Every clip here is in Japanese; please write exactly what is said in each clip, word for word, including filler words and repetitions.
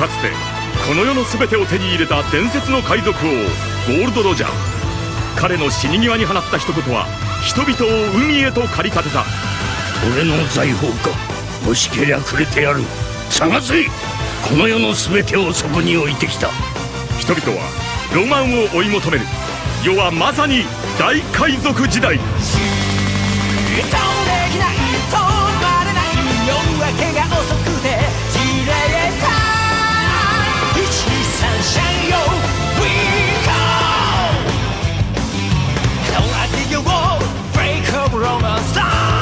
かつてこの世の全てを手に入れた伝説の海賊王ゴールド・ロジャー。彼の死に際に放った一言は人々を海へと駆り立てた。 俺の財宝か。欲しけりゃくれてやる。探せ。この世の全てをそこに置いてきた。 人々はロマンを追い求める。世はまさに大海賊時代。 夜明けが遅くて散れたいちにさんシャンよ We go 顔上げよう Break of Romance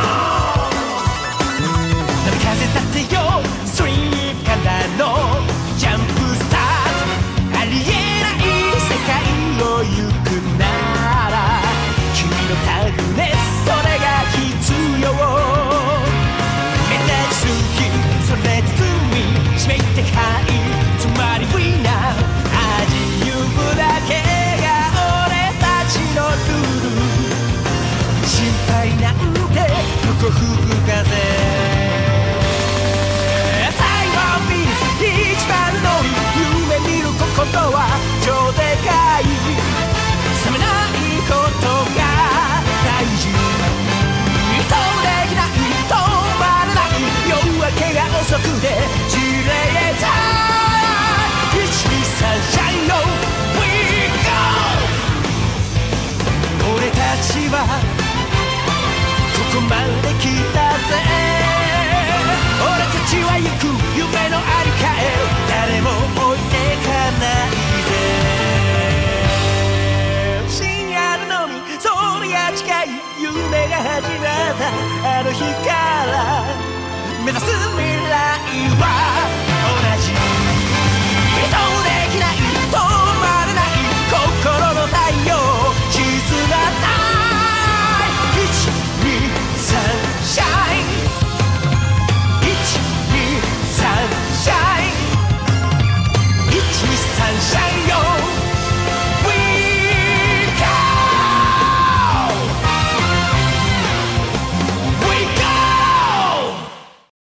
波風立てよ Stream からのジャンプスタート。ありえない世界を行くなら君のタグネスそれが必要。それで包み締めてかいつまりウィナー味ゆくだけが俺たちのルール。心配なんてどこ吹く風。タイワンビーズ一番乗り夢見る心は超でかい。冷めないことが大事。止めきない止まれない夜明けが遅くて散れたいちにさんシャインよ We go 俺たちはここまで来たぜ。俺たちは行く夢のありかへ誰も置いてかないぜ。深夜のみそれが近い夢が始まったあの日から目指す未来は